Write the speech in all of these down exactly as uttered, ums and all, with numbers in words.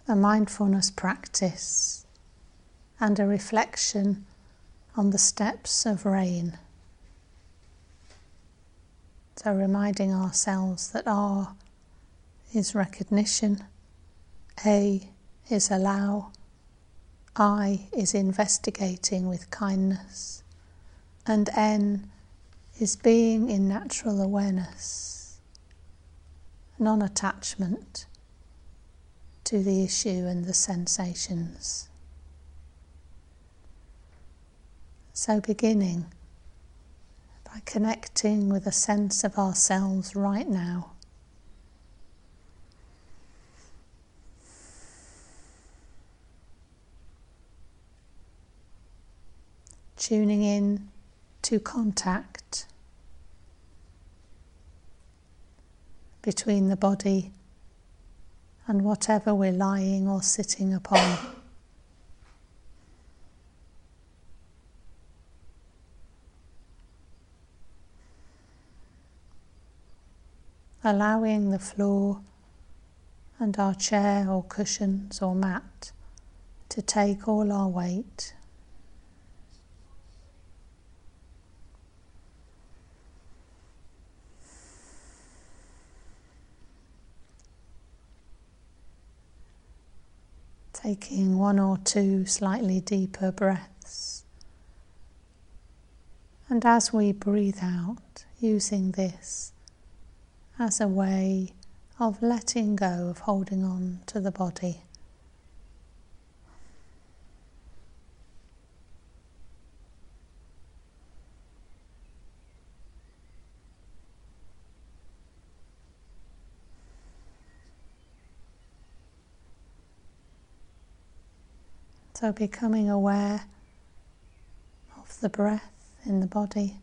a mindfulness practice and a reflection on the steps of rain. So reminding ourselves that R is recognition, A is allow, I is investigating with kindness, and N is being in natural awareness, non-attachment to the issue and the sensations. So beginning by connecting with a sense of ourselves right now. Tuning in to contact between the body and whatever we're lying or sitting upon. Allowing the floor and our chair or cushions or mat to take all our weight. Taking one or two slightly deeper breaths. And as we breathe out, using this as a way of letting go of holding on to the body. So becoming aware of the breath in the body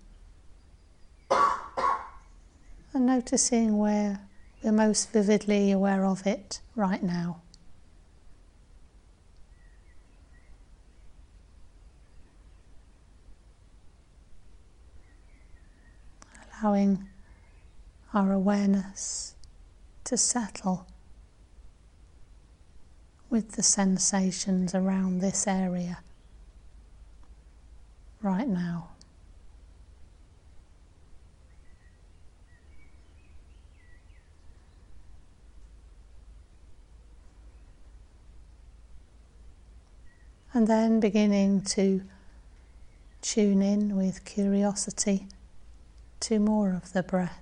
and noticing where we're most vividly aware of it right now. Allowing our awareness to settle with the sensations around this area right now. And then beginning to tune in with curiosity to more of the breath.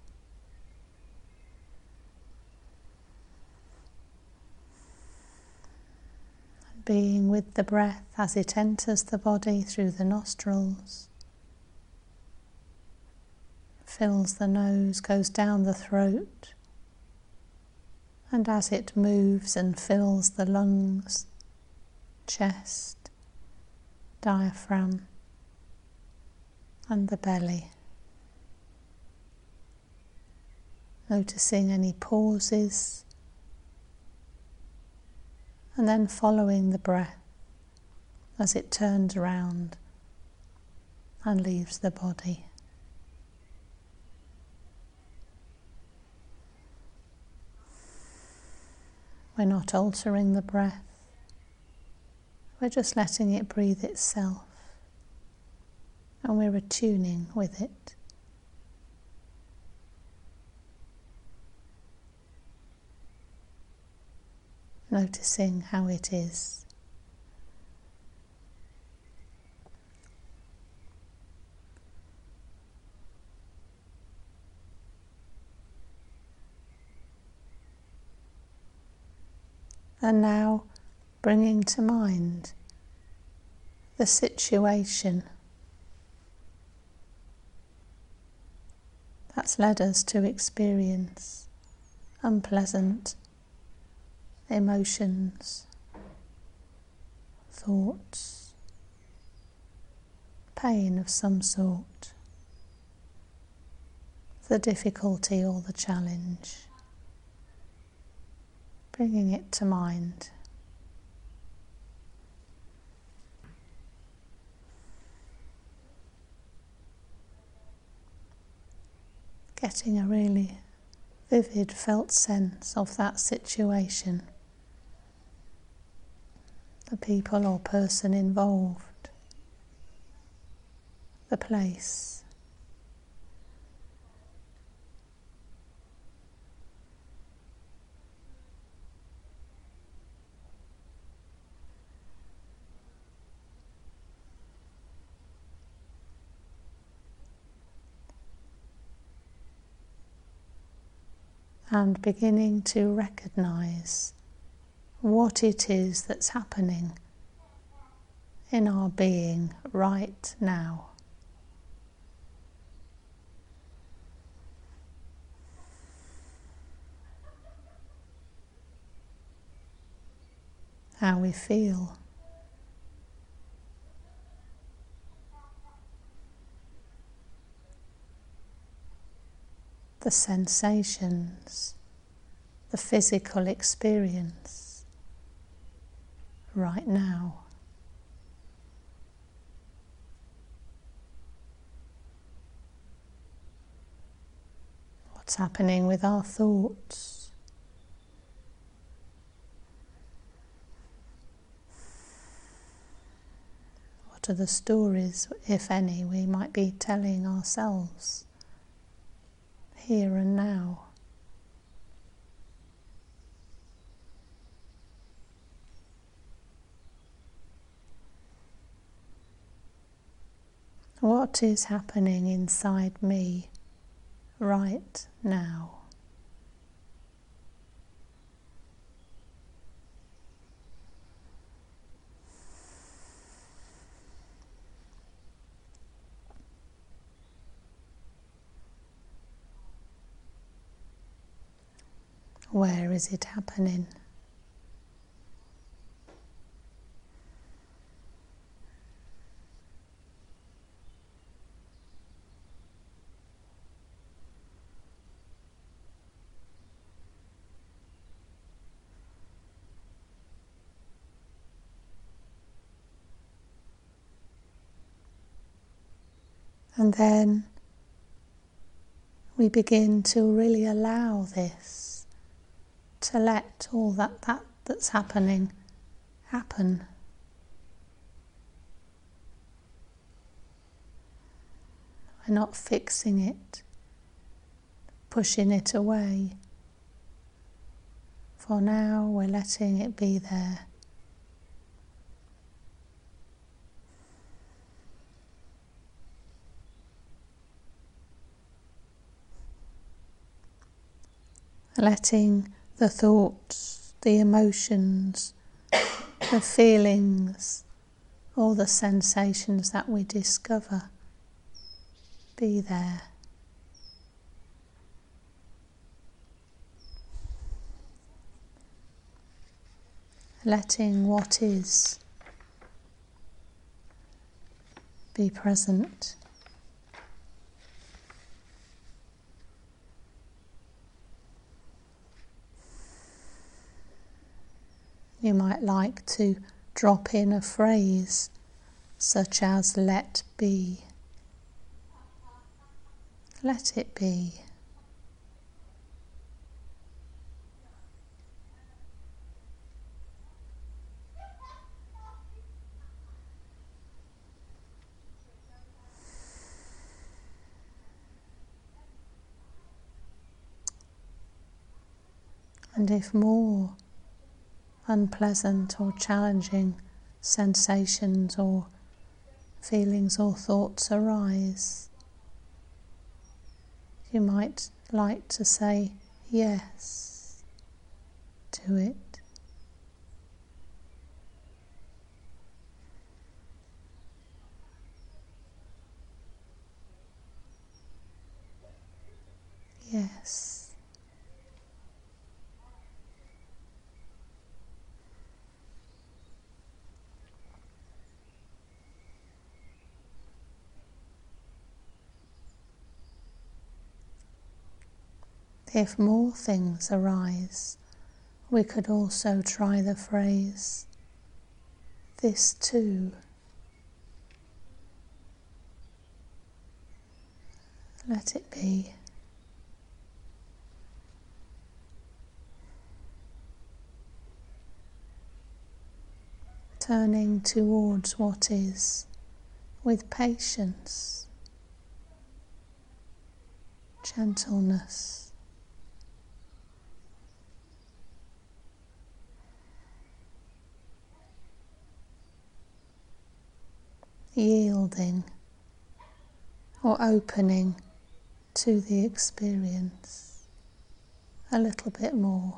Being with the breath as it enters the body through the nostrils, fills the nose, goes down the throat, and as it moves and fills the lungs, chest, diaphragm, and the belly. Noticing any pauses, and then following the breath as it turns around and leaves the body. We're not altering the breath, we're just letting it breathe itself, and we're attuning with it. Noticing how it is. And now bringing to mind the situation that's led us to experience unpleasant emotions, thoughts, pain of some sort, the difficulty or the challenge, bringing it to mind. Getting a really vivid felt sense of that situation. the people or person involved, the place. And beginning to recognize what it is that's happening in our being right now. How we feel. The sensations, the physical experience right now. What's happening with our thoughts? What are the stories, if any, we might be telling ourselves here and now? What is happening inside me right now? Where is it happening? And then we begin to really allow this, to let all that, that that's happening happen. We're not fixing it, pushing it away. For now, we're letting it be there. Letting the thoughts, the emotions, the feelings, all the sensations that we discover be there. Letting what is be present. You might like to drop in a phrase such as "let be." Let it be. And if more unpleasant or challenging sensations or feelings or thoughts arise, you might like to say yes to it. Yes. If more things arise, we could also try the phrase, "this too." Let it be. turning towards what is with patience, gentleness, yielding or opening to the experience a little bit more.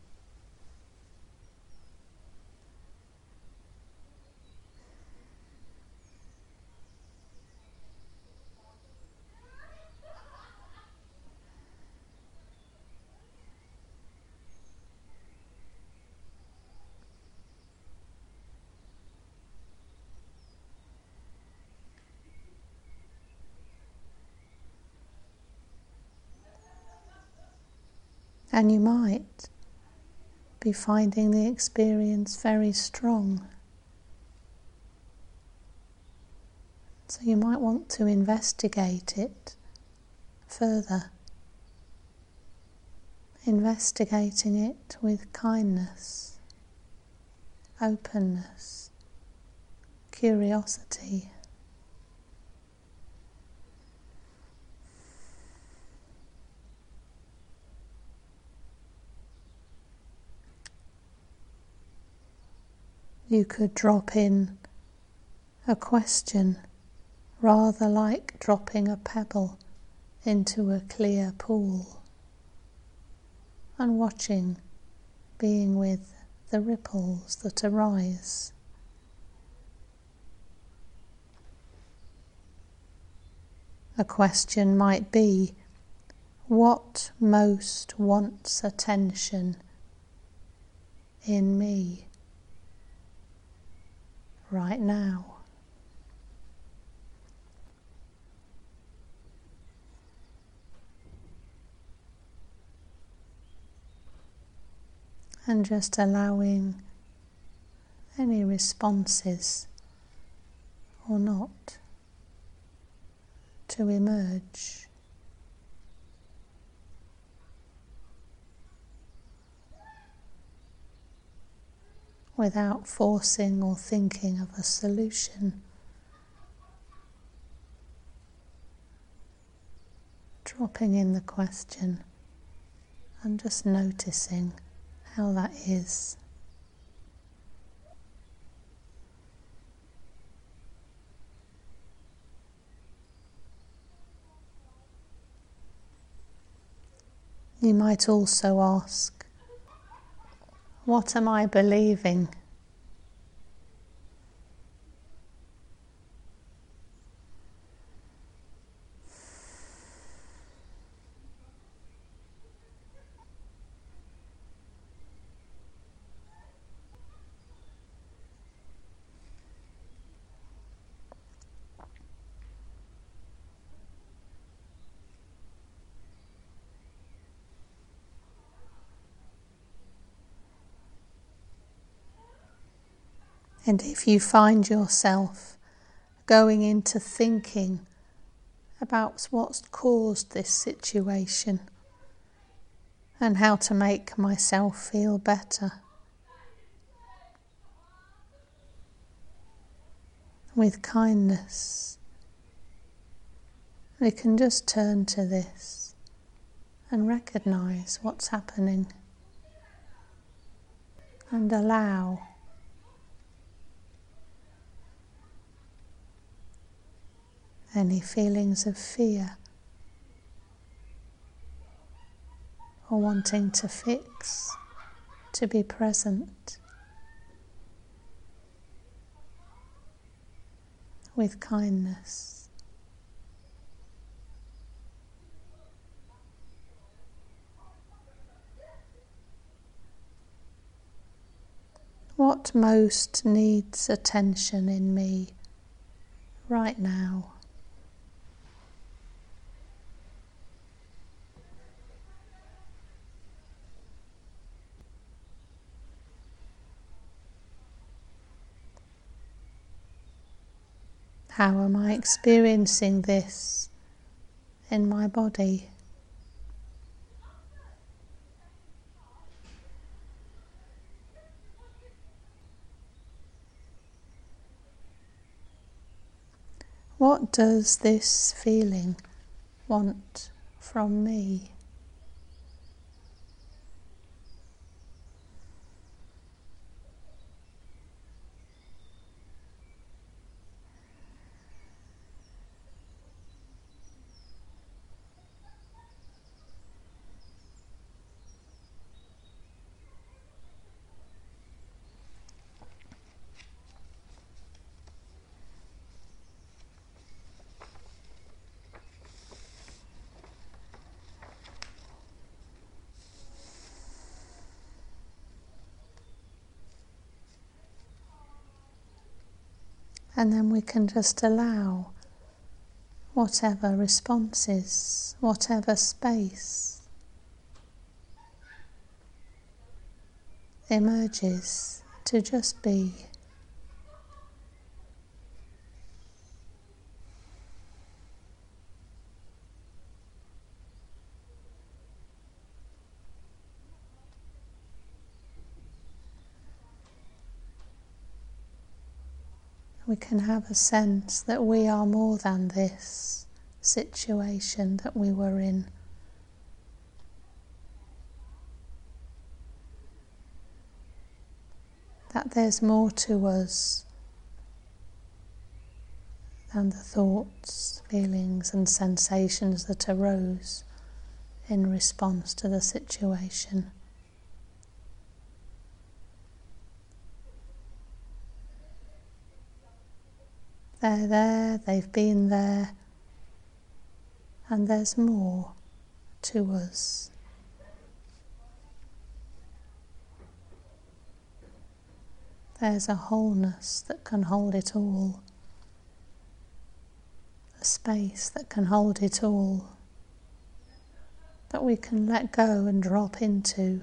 And you might be finding the experience very strong. So you might want to investigate it further, investigating it with kindness, openness, curiosity. You could drop in a question, rather like dropping a pebble into a clear pool, and watching, being with the ripples that arise. A question might be, what most wants attention in me right now? And just allowing any responses or not to emerge. Without forcing or thinking of a solution. Dropping in the question and just noticing how that is. You might also ask, what am I believing? And if you find yourself going into thinking about what's caused this situation and how to make myself feel better, with kindness, we can just turn to this and recognize what's happening and allow any feelings of fear or wanting to fix to be present with kindness. What most needs attention in me right now? How am I experiencing this in my body? What does this feeling want from me? And then we can just allow whatever responses, whatever space emerges to just be. We can have a sense that we are more than this situation that we were in. That there's more to us than the thoughts, feelings and sensations that arose in response to the situation. They're there, they've been there, and there's more to us. There's a wholeness that can hold it all, a space that can hold it all, that we can let go and drop into.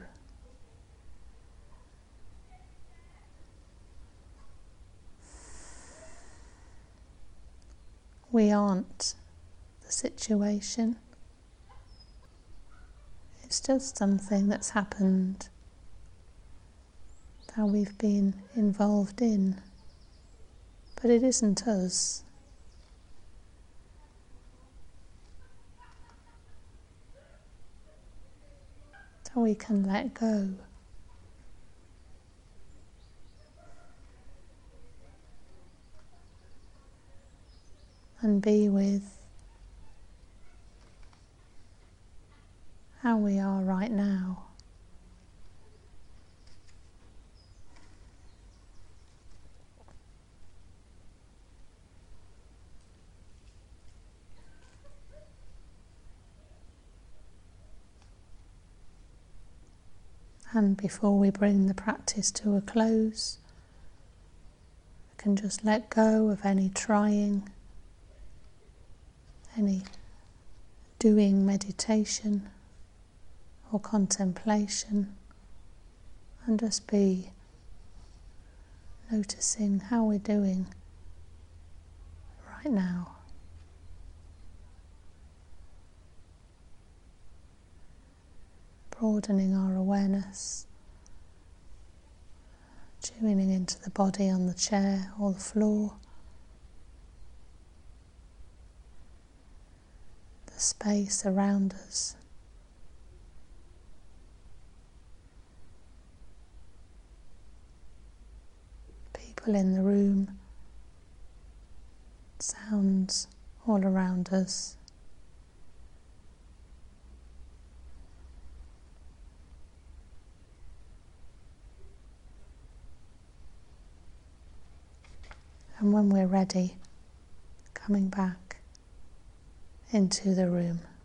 We aren't the situation. It's just something that's happened, that we've been involved in, but it isn't us. So we can let go. And be with how we are right now. And before we bring the practice to a close, we can just let go of any trying, any doing meditation or contemplation, and just be noticing how we're doing right now. Broadening our awareness, tuning into the body on the chair or the floor, the space around us. People in the room, sounds all around us. And when we're ready, coming back into the room.